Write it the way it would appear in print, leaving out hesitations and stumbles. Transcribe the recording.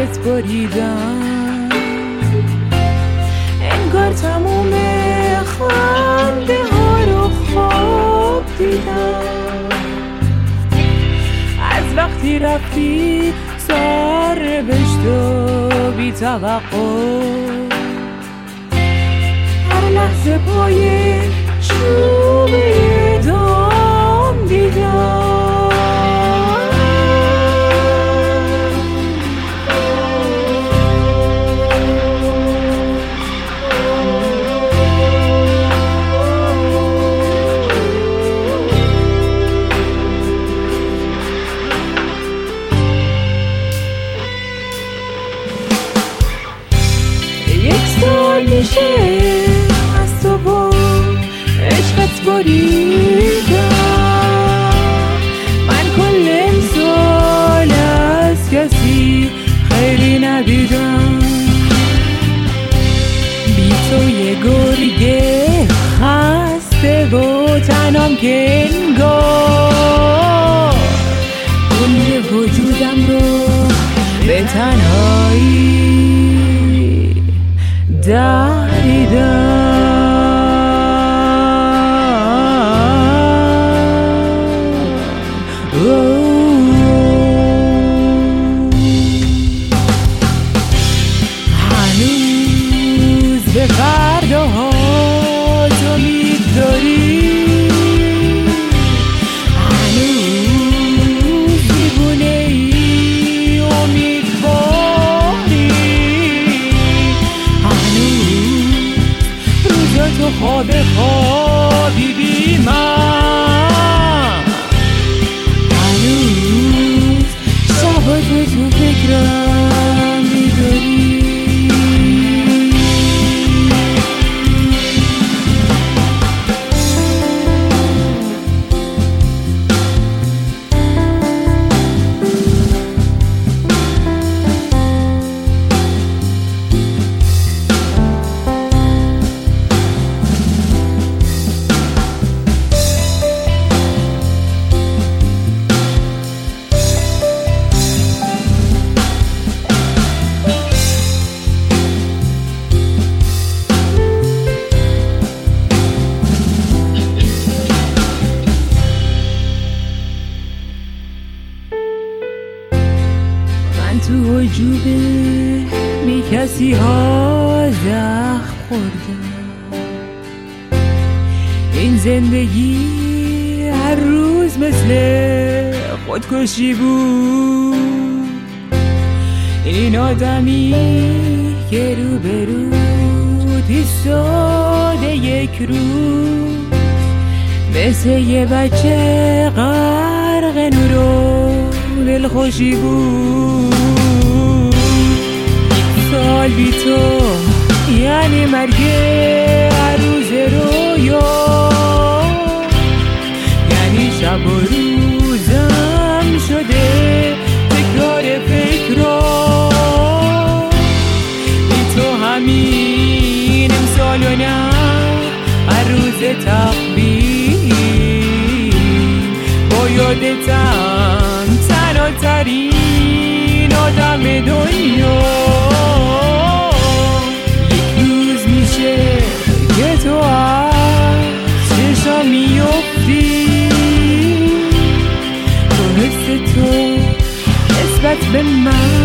عشقت بریدم، انگار تموم خنده ها رو خواب دیدم. از وقتی رفتی سر بشت و بی توقع، هر لحظه پای چوبه دام دیدم. سال میشه از تو با عشقت بریدم، من کل امسال از کسی خیلی ندیدم. بی تو یه گرگه خسته و تنام که انگار کل وجودم رو به تنهایی دریدم. هنوز به فرداهات امید داری، هنوز دیوونه ای امیدواری، تو خواب خوابی بی من، هنوز شبات تو فکرم می‌داری. من تو عجوبه بی کسی ها زخم خوردم، این زندگی هر روز مثل خودکشی بود. این آدمی که روبروت ایستاده یک روز مثل یه بچه غرق نور و دلخوشی بود. سال بی تو یعنی مرگ هر روز رویا، یعنی شب و روزم شده تکرار فکرها. بی تو همین امسال و نه هر روز تقویم با یادتم تنها ترین آدم دنیا. یک روز میشه که تو از چشم میافتی، تو حس تو نسبت به من